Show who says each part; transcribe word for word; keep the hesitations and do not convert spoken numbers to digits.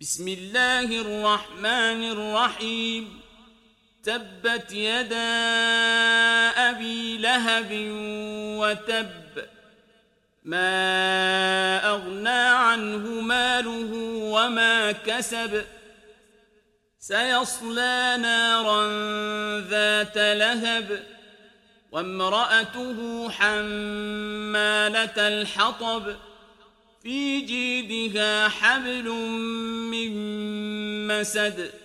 Speaker 1: بسم الله الرحمن الرحيم تبت يدا أبي لهب وتب ما أغنى عنه ماله وما كسب سيصلى نارا ذات لهب وامرأته حمالة الحطب في جيدها حبل من مسد